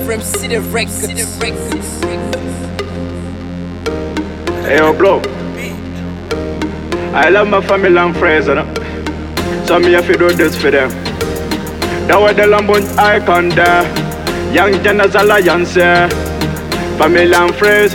from City Records. Hey yo, bro. I love my family and friends, you know? So me have to do this for them. That was the Lambun icon there. Young Genesis Alliance, yeah. Family and friends.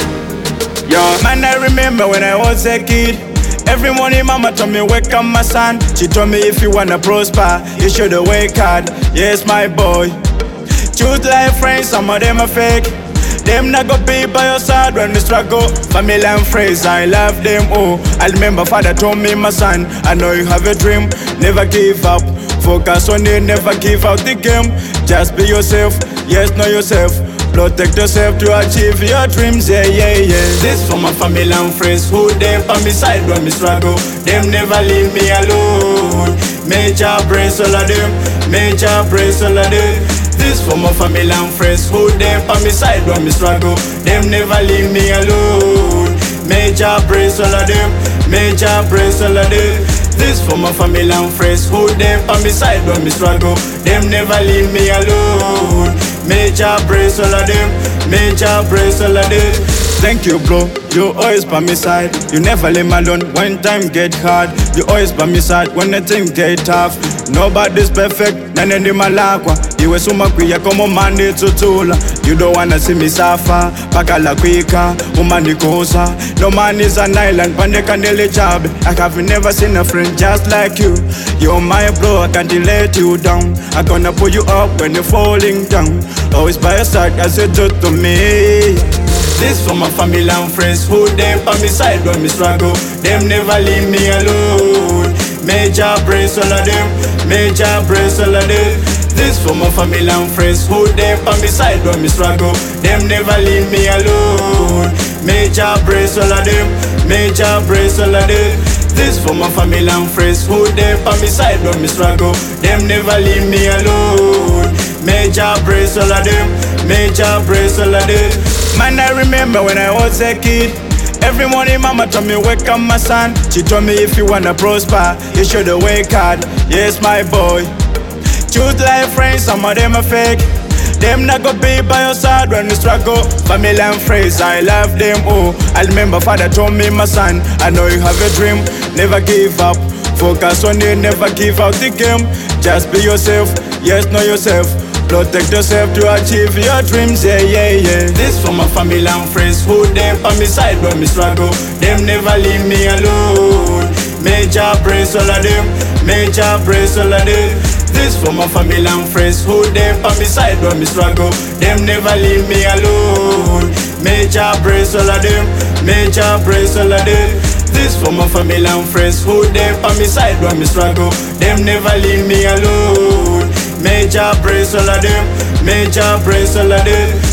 Yo. Man, I remember when I was a kid. Every morning mama told me wake up my son. She told me if you wanna prosper, you should work hard. Yes, my boy. Choose life friends, some of them are fake. Them not go be by your side when you struggle. Family and friends, I love them all. I remember father told me, my son, I know you have a dream, never give up. Focus on it, never give out the game. Just be yourself, yes, know yourself. Protect yourself to achieve your dreams, yeah, yeah, yeah. This for my family and friends who there by my side when me struggle. Them never leave me alone. Major praise all of them, major praise all of them. This for my family and friends who there by my side when me struggle. Them never leave me alone. Major praise all of them, major praise all of them. This for my family and friends who there by my side when me struggle. Them never leave me alone. Major praise all of them, major praise all of them. Thank you, bro. You always by my side. You never leave me alone when time get hard. You always by my side when the thing get tough. Nobody's perfect, none of them malakwa. Iwe suma kuya como mani tutula. You don't wanna see me suffer. Pakala kwika, umani kosa. No man is an island, pande kandele chabe. I have never seen a friend just like you. You're my bro, I can't let you down. I'm gonna pull you up when you're falling down. Always by your side as you do to me. This for my family and friends who there by my side when me struggle. Them never leave me alone. Major praise all of them, major praise all of them. This for my family and friends who there by my side when me struggle. Them never leave me alone. Major praise all of them, major praise all of them. This for my family and friends who there by my side when me struggle. Them never leave me alone. Major praise all of them, major praise all of them. Man, I remember when I was a kid. Every morning mama told me wake up my son. She told me if you wanna prosper, you should work hard. Yes, my boy. Choose life friends, some of them are fake. Them not go be by your side when you struggle. Family and friends, I love them all. I remember father told me, my son, I know you have a dream, never give up. Focus on it, never give out the game. Just be yourself, yes, know yourself. Protect yourself to achieve your dreams, yeah, yeah, yeah. This for my family and friends who there by my side when me struggle. Them never leave me alone. Major praise all of them, major praise all of them. This for my family and friends who there by my side when me struggle. Them never leave me alone. Major praise all of them, major praise all of them. This for my family and friends who there by my side when me struggle. Them never leave me alone. Major praise all of them, major praise all of them.